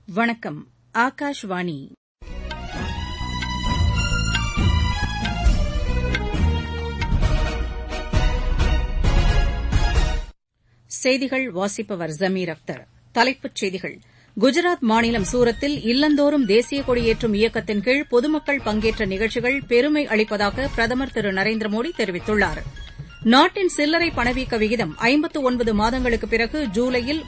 வணக்கம். ஆகாஷ்வாணி. செய்திகள் வாசிப்பவர் ஜமீர் அக்தர். தலைப்புச் செய்திகள். குஜராத் மாநிலம் சூரத்தில் இல்லந்தோறும் தேசிய கொடியேற்றும் இயக்கத்தின் கீழ் பொதுமக்கள் பங்கேற்ற நிகழ்ச்சிகள் பெருமை அளிப்பதாக பிரதமர் திரு நரேந்திர மோடி தெரிவித்துள்ளார். நாட்டின் சில்லறை பணவீக்க விகிதம் 59 மாதங்களுக்குப் பிறகு ஜூலையில்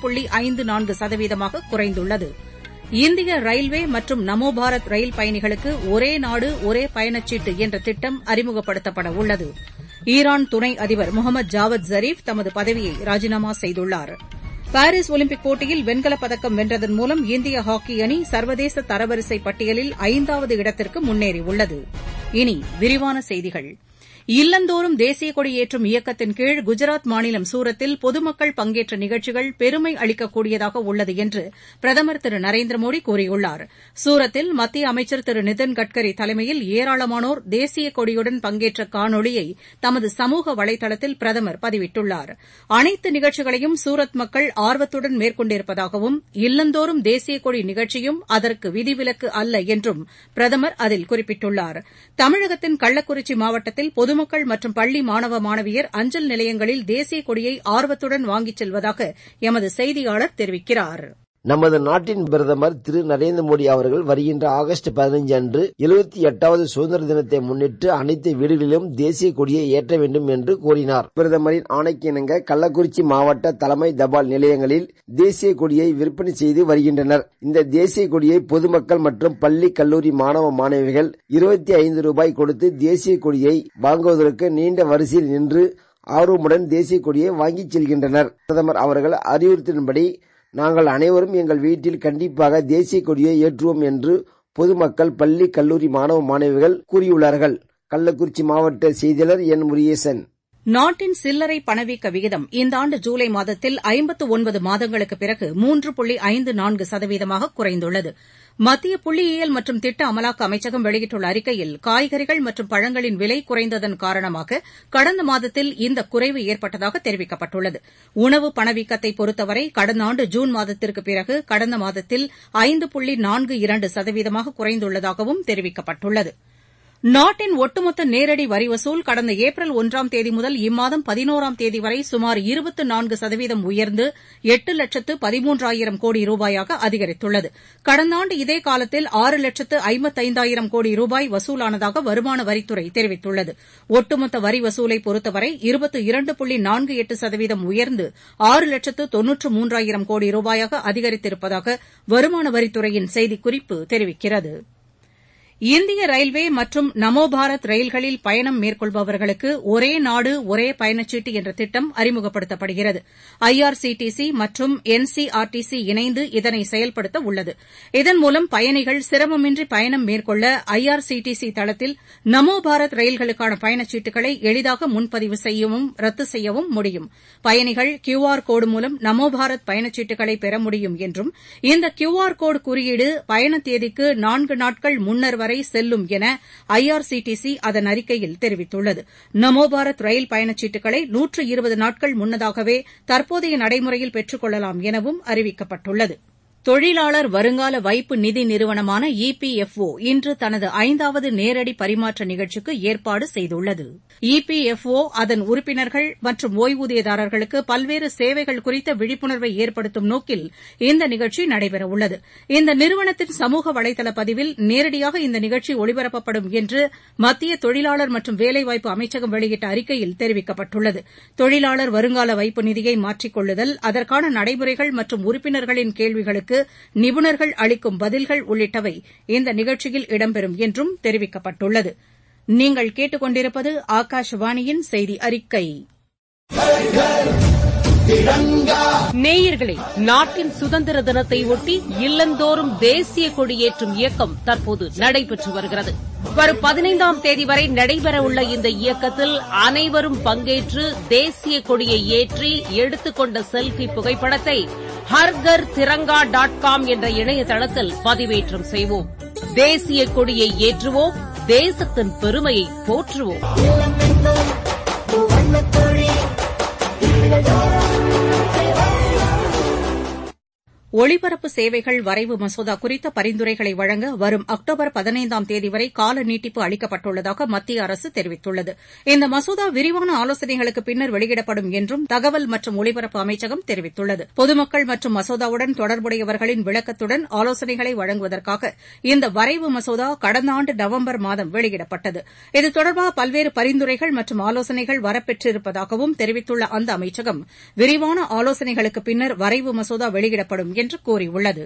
3.54% குறைந்துள்ளது. இந்திய ரயில்வே மற்றும் நமோ பாரத் ரயில் பயணிகளுக்கு ஒரே நாடு ஒரே பயணச்சீட்டு என்ற திட்டம் அறிமுகப்படுத்தப்பட உள்ளது. ஈரான் துணை அதிபர் முகமது ஜாவத் ஜரீப் தமது பதவியை ராஜினாமா செய்துள்ளார். பாரீஸ் ஒலிம்பிக் போட்டியில் வெண்கலப் பதக்கம் வென்றதன் மூலம் இந்திய ஹாக்கி அணி சர்வதேச தரவரிசை பட்டியலில் 5வது இடத்திற்கு முன்னேறியுள்ளது. இனி விரிவான செய்திகள். இல்லந்தோறும் தேசிய கொடி ஏற்றும் இயக்கத்தின் கீழ் குஜராத் மாநிலம் சூரத்தில் பொதுமக்கள் பங்கேற்ற நிகழ்ச்சிகள் பெருமை அளிக்கக்கூடியதாக உள்ளது என்று பிரதமர் திரு நரேந்திர மோடி கூறியுள்ளார். சூரத்தில் மத்திய அமைச்சர் திரு நிதின் கட்கரி தலைமையில் ஏராளமானோர் தேசிய கொடியுடன் பங்கேற்ற காணொலியை தமது சமூக வலைதளத்தில் பிரதமர் பதிவிட்டுள்ளார். அனைத்து நிகழ்ச்சிகளையும் சூரத் மக்கள் ஆர்வத்துடன் மேற்கொண்டிருப்பதாகவும் இல்லந்தோறும் தேசிய கொடி நிகழ்ச்சியும் அதற்கு விதிவிலக்கு அல்ல என்றும் பிரதமர் அதில் குறிப்பிட்டுள்ளார். தமிழகத்தின் கள்ளக்குறிச்சி மாவட்டத்தில் பொதுமக்கள் மற்றும் பள்ளி மாணவ மாணவியர் அஞ்சல் நிலையங்களில் தேசிய கொடியை ஆர்வத்துடன் வாங்கிச் செல்வதாக எமது செய்தியாளர் தெரிவிக்கிறார். நமது நாட்டின் பிரதமர் திரு நரேந்திர மோடி அவர்கள் வருகின்ற ஆகஸ்ட் 15 அன்று 78வது சுதந்திர தினத்தை முன்னிட்டு அனைத்து வீடுகளிலும் தேசிய கொடியை ஏற்ற வேண்டும் என்று கூறினார். பிரதமரின் ஆணைக்கு இணங்க கள்ளக்குறிச்சி மாவட்ட தலைமை தபால் நிலையங்களில் தேசிய கொடியை விற்பனை செய்து வருகின்றனர். இந்த தேசிய கொடியை பொதுமக்கள் மற்றும் பள்ளி கல்லூரி மாணவ மாணவிகள் 25 ரூபாய் கொடுத்து தேசிய கொடியை வாங்குவதற்கு நீண்ட வரிசையில் நின்று ஆர்வமுடன் தேசிய கொடியை வாங்கிச் செல்கின்றனர். பிரதமர் அவர்கள் அறிவுறுத்தின்படி நாங்கள் அனைவரும் எங்கள் வீட்டில் கண்டிப்பாக தேசிய கொடியை ஏற்றுவோம் என்று பொதுமக்கள், பள்ளி, கல்லூரி மாணவ மாணவிகள் கூறியுள்ளார்கள். கள்ளக்குறிச்சி மாவட்ட செய்தியாளர் என் முருகேசன். நாட்டின் சில்லறை பணவீக்க விகிதம் இந்த ஆண்டு ஜூலை மாதத்தில் 59 மாதங்களுக்குப் பிறகு 3.54% குறைந்துள்ளது. மத்திய புள்ளியியல் மற்றும் திட்ட அமலாக்க அமைச்சகம் வெளியிட்டுள்ள அறிக்கையில் காய்கறிகள் மற்றும் பழங்களின் விலை குறைந்ததன் காரணமாக கடந்த மாதத்தில் இந்த குறைவு ஏற்பட்டதாக தெரிவிக்கப்பட்டுள்ளது. உணவு பணவீக்கத்தை பொறுத்தவரை கடந்த ஆண்டு ஜூன் மாதத்திற்குப் பிறகு கடந்த மாதத்தில் 5.42% குறைந்துள்ளதாகவும் தெரிவிக்கப்பட்டுள்ளது. நாட்டின் ஒட்டுமொத்த நேரடி வரி வசூல் கடந்த ஏப்ரல் 1ஆம் தேதி முதல் இம்மாதம் 11ஆம் தேதி வரை சுமார் 24% உயர்ந்து 8,13,000 கோடி ரூபாயாக அதிகரித்துள்ளது. கடந்த ஆண்டு இதே காலத்தில் 6,55,000 கோடி ரூபாய் வசூலானதாக வருமான வரித்துறை தெரிவித்துள்ளது. ஒட்டுமொத்த வரி வசூலை பொறுத்தவரை 22.48% உயர்ந்து 6,93,000 கோடி ரூபாயாக அதிகரித்திருப்பதாக வருமான வரித்துறையின் செய்திக்குறிப்பு தெரிவிக்கிறது. இந்திய ரயில்வே மற்றும் நமோ பாரத் ரயில்களில் பயணம் மேற்கொள்பவர்களுக்கு ஒரே நாடு ஒரே பயணச்சீட்டு என்ற திட்டம் அறிமுகப்படுத்தப்படுகிறது. IRCTC மற்றும் NCRTC இணைந்து இதனை செயல்படுத்த உள்ளது. இதன் மூலம் பயணிகள் சிரமமின்றி பயணம் மேற்கொள்ள IRCTC தளத்தில் நமோ பாரத் ரயில்களுக்கான பயணச்சீட்டுகளை எளிதாக முன்பதிவு செய்யவும் ரத்து செய்யவும் முடியும். பயணிகள் QR கோடு மூலம் நமோ பாரத் பயணச்சீட்டுகளை பெற முடியும் என்றும் இந்த QR கோடு குறியீடு பயண தேதிக்கு 4 நாட்கள் முன்னர் வரை செல்லும் என IRCTC அதன் அறிக்கையில் தெரிவித்துள்ளது. நமோ பாரத் ரயில் பயணச்சீட்டுகளை 120 நாட்கள் முன்னதாகவே தற்போதைய நடைமுறையில் பெற்றுக் கொள்ளலாம் எனவும் அறிவிக்கப்பட்டுள்ளது. தொழிலாளர் வருங்கால வைப்பு நிதி நிறுவனமான EPFO இன்று தனது 5வது நேரடி பரிமாற்ற நிகழ்ச்சிக்கு ஏற்பாடு செய்துள்ளது. EPFO அதன் உறுப்பினர்கள் மற்றும் ஓய்வூதியதாரர்களுக்கு பல்வேறு சேவைகள் குறித்த விழிப்புணர்வை ஏற்படுத்தும் நோக்கில் இந்த நிகழ்ச்சி நடைபெறவுள்ளது. இந்த நிறுவனத்தின் சமூக வலைதள பதிவில் நேரடியாக இந்த நிகழ்ச்சி ஒளிபரப்பப்படும் என்று மத்திய தொழிலாளர் மற்றும் வேலைவாய்ப்பு அமைச்சகம் வெளியிட்ட அறிக்கையில் தெரிவிக்கப்பட்டுள்ளது. தொழிலாளர் வருங்கால வைப்பு நிதியை மாற்றிக் கொள்ளுதல், அதற்கான நடைமுறைகள் மற்றும் உறுப்பினர்களின் கேள்விகளுக்கு நிபுணர்கள் அளிக்கும் பதில்கள் உள்ளிட்டவை இந்த நிகழ்ச்சியில் இடம்பெறும் என்றும் தெரிவிக்கப்பட்டுள்ளது. நீங்கள் கேட்டுக் கொண்டிருப்பது ஆகாஷவாணியின் செய்தி அறிக்கை. நேயர்களே, நாட்டின் சுதந்திர தினத்தை ஒட்டி இல்லந்தோறும் தேசிய கொடியேற்றும் இயக்கம் தற்போது நடைபெற்று வருகிறது. வரும் 15ஆம் தேதி வரை நடைபெறவுள்ள இந்த இயக்கத்தில் அனைவரும் பங்கேற்று தேசிய கொடியை ஏற்றி எடுத்துக்கொண்ட செல்ஃபி புகைப்படத்தை harghar.tiranga.com என்ற இணையதளத்தில் பதிவேற்றம் செய்வோம். தேசிய கொடியை ஏற்றுவோம், தேசத்தின் பெருமையை போற்றுவோம். ஒளிபரப்பு சேவைகள் வரைவு மசோதா குறித்த பரிந்துரைகளை வழங்க வரும் அக்டோபர் 15ஆம் தேதி வரை கால நீட்டிப்பு அளிக்கப்பட்டுள்ளதாக மத்திய அரசு தெரிவித்துள்ளது. இந்த மசோதா விரிவான ஆலோசனைகளுக்கு பின்னர் வெளியிடப்படும் என்றும் தகவல் மற்றும் ஒலிபரப்பு அமைச்சகம் தெரிவித்துள்ளது. பொதுமக்கள் மற்றும் மசோதாவுடன் தொடர்புடையவர்களின் விளக்கத்துடன் ஆலோசனைகளை வழங்குவதற்காக இந்த வரைவு மசோதா கடந்த ஆண்டு நவம்பர் மாதம் வெளியிடப்பட்டது. இது தொடர்பாக பல்வேறு பரிந்துரைகள் மற்றும் ஆலோசனைகள் வரப்பெற்றிருப்பதாகவும் தெரிவித்துள்ள அந்த அமைச்சகம் விரிவான ஆலோசனைகளுக்கு பின்னர் வரைவு மசோதா வெளியிடப்படும் என்று கூறியுள்ளது.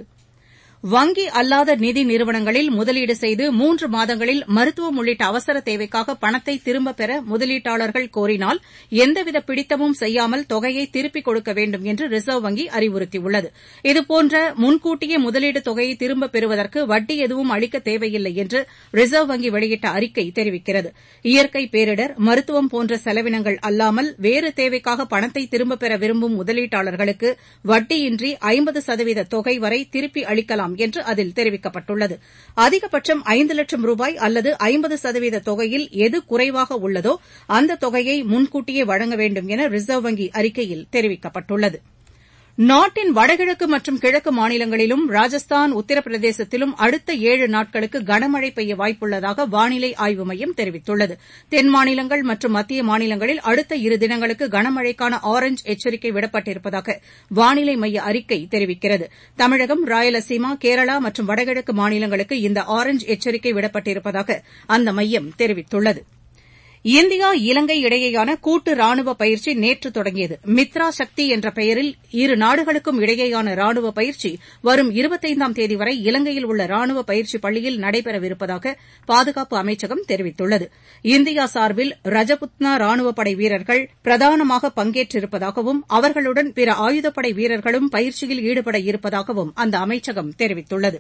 வங்கி அல்லாத நிதி நிறுவனங்களில் முதலீடு செய்து 3 மாதங்களில் மருத்துவம் உள்ளிட்ட அவசர தேவைக்காக பணத்தை திரும்பப் பெற முதலீட்டாளர்கள் கோரினால் எந்தவித பிடித்தமும் செய்யாமல் தொகையை திருப்பிக் கொடுக்க வேண்டும் என்று ரிசர்வ் வங்கி அறிவுறுத்தியுள்ளது. இதுபோன்ற முன்கூட்டியே முதலீடு தொகையை திரும்பப் பெறுவதற்கு வட்டி எதுவும் அளிக்க தேவையில்லை என்று ரிசர்வ் வங்கி வெளியிட்ட அறிக்கை தெரிவிக்கிறது. இயற்கை பேரிடர், மருத்துவம் போன்ற செலவினங்கள் அல்லாமல் வேறு தேவைக்காக பணத்தை திரும்பப் பெற விரும்பும் முதலீட்டாளர்களுக்கு வட்டியின்றி 50% தொகை வரை திருப்பி அளிக்கலாம் என்று அதில் தெரிவிக்கப்பட்டுள்ளது. அதிகபட்சம் 5 லட்சம் ரூபாய் அல்லது 50% தொகையில் எது குறைவாக உள்ளதோ அந்த தொகையை முன்கூட்டியே வழங்க வேண்டும் என ரிசர்வ் வங்கி அறிக்கையில் தெரிவிக்கப்பட்டுள்ளது. நாட்டின் வடகிழக்கு மற்றும் கிழக்கு மாநிலங்களிலும் ராஜஸ்தான், உத்தரப்பிரதேசத்திலும் அடுத்த 7 நாட்களுக்கு கனமழை பெய்ய வாய்ப்புள்ளதாக வானிலை ஆய்வு மையம் தெரிவித்துள்ளது. தென் மாநிலங்கள் மற்றும் மத்திய மாநிலங்களில் அடுத்த 2 தினங்களுக்கு கனமழைக்கான ஆரஞ்ச் எச்சரிக்கை விடப்பட்டிருப்பதாக வானிலை மைய அறிக்கை தெரிவிக்கிறது. தமிழகம், ராயலசீமா, கேரளா மற்றும் வடகிழக்கு மாநிலங்களுக்கு இந்த ஆரஞ்ச் எச்சரிக்கை விடப்பட்டிருப்பதாக அந்த மையம் தெரிவித்துள்ளது. இந்தியா இலங்கை இடையேயான கூட்டு ராணுவ பயிற்சி நேற்று தொடங்கியது. மித்ரா சக்தி என்ற பெயரில் இரு நாடுகளுக்கும் இடையேயான ராணுவ பயிற்சி வரும் 25ஆம் தேதி வரை இலங்கையில் உள்ள ராணுவ பயிற்சி பள்ளியில் நடைபெறவிருப்பதாக பாதுகாப்பு அமைச்சகம் தெரிவித்துள்ளது. இந்தியா சார்பில் ரஜபுத்னா ராணுவப்படை வீரர்கள் பிரதானமாக பங்கேற்றிருப்பதாகவும் அவர்களுடன் பிற ஆயுதப்படை வீரர்களும் பயிற்சியில் ஈடுபட இருப்பதாகவும் அந்த அமைச்சகம் தெரிவித்துள்ளது.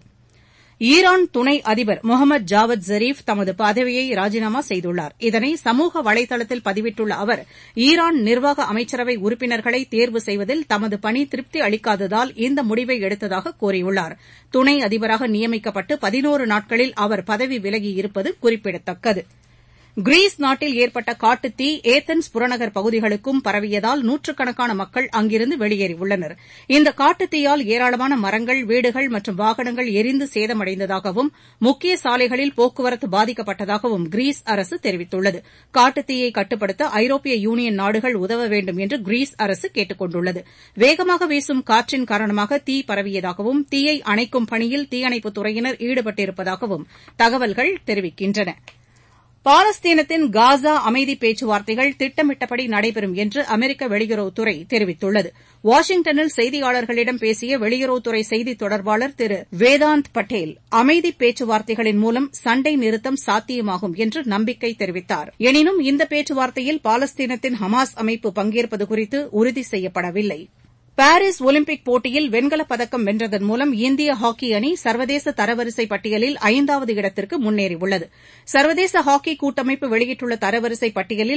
ஈரான் துணை அதிபர் முகமது ஜாவத் ஜரீஃப் தமது பதவியை ராஜினாமா செய்துள்ளார். இதனை சமூக வலைதளத்தில் பதிவிட்டுள்ள அவர், ஈரான் நிர்வாக அமைச்சரவை உறுப்பினர்களை தேர்வு செய்வதில் தமது பணி திருப்தி அளிக்காததால் இந்த முடிவை எடுத்ததாக கூறியுள்ளார். துணை அதிபராக நியமிக்கப்பட்டு 11 நாட்களில் அவர் பதவி விலகியிருப்பது குறிப்பிடத்தக்கது. கிரீஸ் நாட்டில் ஏற்பட்ட காட்டுத்தீ ஏதென்ஸ் புறநகர் பகுதிகளுக்கும் பரவியதால் நூற்றுக்கணக்கான மக்கள் அங்கிருந்து வெளியேறியுள்ளனர். இந்த காட்டுத்தீயால் ஏராளமான மரங்கள், வீடுகள் மற்றும் வாகனங்கள் எரிந்து சேதமடைந்ததாகவும் முக்கிய சாலைகளில் போக்குவரத்து பாதிக்கப்பட்டதாகவும் கிரீஸ் அரசு தெரிவித்துள்ளது. காட்டுத்தீயை கட்டுப்படுத்த ஐரோப்பிய யூனியன் நாடுகள் உதவ வேண்டும் என்று கிரீஸ் அரசு கேட்டுக் கொண்டுள்ளது. வேகமாக வீசும் காற்றின் காரணமாக தீ பரவியதாகவும் தீயை அணைக்கும் பணியில் தீயணைப்புத் துறையினர் ஈடுபட்டிருப்பதாகவும் தகவல்கள் தெரிவிக்கின்றன. பாலஸ்தீனத்தின் காசா அமைதி பேச்சுவார்த்தைகள் திட்டமிட்டபடி நடைபெறும் என்று அமெரிக்க வெளியுறவுத்துறை தெரிவித்துள்ளது. வாஷிங்டனில் செய்தியாளர்களிடம் பேசிய வெளியுறவுத்துறை செய்தித் தொடர்பாளர் திரு வேதாந்த் பட்டேல், அமைதி பேச்சுவார்த்தைகளின் மூலம் சண்டை நிறுத்தம் சாத்தியமாகும் என்று நம்பிக்கை தெரிவித்தார். எனினும் இந்த பேச்சுவார்த்தையில் பாலஸ்தீனத்தின் ஹமாஸ் அமைப்பு பங்கேற்பது குறித்து உறுதி செய்யப்படவில்லை. பாரிஸ் ஒலிம்பிக் போட்டியில் வெண்கலப் பதக்கம் வென்றதன் மூலம் இந்திய ஹாக்கி அணி சர்வதேச தரவரிசை பட்டியலில் 5வது இடத்திற்கு முன்னேறியுள்ளது. சர்வதேச ஹாக்கி கூட்டமைப்பு வெளியிட்டுள்ள தரவரிசை பட்டியலில்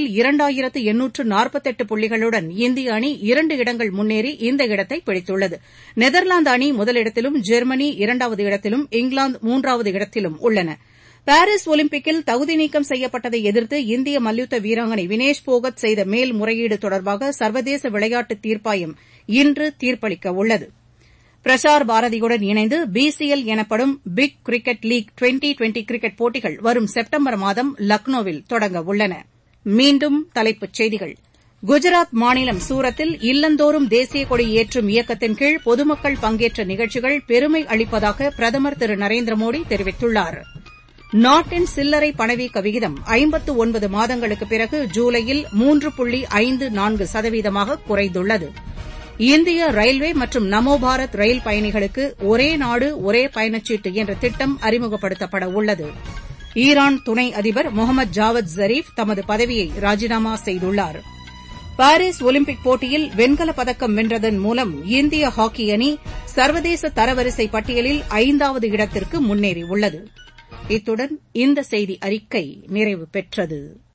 2848 புள்ளிகளுடன் இந்திய அணி 2 இடங்கள் முன்னேறி இந்த இடத்தை பிடித்துள்ளது. நெதர்லாந்து அணி முதலிடத்திலும், ஜெர்மனி 2வது இடத்திலும், இங்கிலாந்து 3வது இடத்திலும் உள்ளன. பாரிஸ் ஒலிம்பிக்கில் தகுதி நீக்கம் செய்யப்பட்டதை எதிர்த்து இந்திய மல்யுத்த வீராங்கனை வினேஷ் போகத் செய்த மேல்முறையீடு தொடர்பாக சர்வதேச விளையாட்டு தீர்ப்பாயம் இன்று தீர்ப்பளிக்க உள்ளது. பிரசார் பாரதியுடன் இணைந்து பிசிஎல் எனப்படும் பிக் கிரிக்கெட் லீக் 2020 கிரிக்கெட் போட்டிகள் வரும் செப்டம்பர் மாதம் லக்னோவில் தொடங்க உள்ளன. மீண்டும் தலைப்புச் செய்திகள். குஜராத் மாநிலம் சூரத்தில் இல்லந்தோறும் தேசிய கொடி ஏற்றும் இயக்கத்தின் கீழ் பொதுமக்கள் பங்கேற்ற நிகழ்ச்சிகள் பெருமை அளிப்பதாக பிரதமர் திரு நரேந்திர மோடி தெரிவித்துள்ளார். நாட்டின் சில்லறை பணவீக்க விகிதம் 59 மாதங்களுக்குப் பிறகு ஜூலையில் 3.54% குறைந்துள்ளது. இந்திய ரயில்வே மற்றும் நமோ பாரத் ரயில் பயணிகளுக்கு ஒரே நாடு ஒரே பயணச்சீட்டு என்ற திட்டம் அறிமுகப்படுத்தப்பட உள்ளது. ஈரான் துணை அதிபர் முகமது ஜாவத் ஜரீஃப் தமது பதவியை ராஜினாமா செய்துள்ளார். பாரிஸ் ஒலிம்பிக் போட்டியில் வெண்கலப் பதக்கம் வென்றதன் மூலம் இந்திய ஹாக்கி அணி சர்வதேச தரவரிசை பட்டியலில் 5வது இடத்திற்கு முன்னேறியுள்ளது. இத்துடன் இந்த செய்தி அறிக்கை நிறைவு பெற்றது.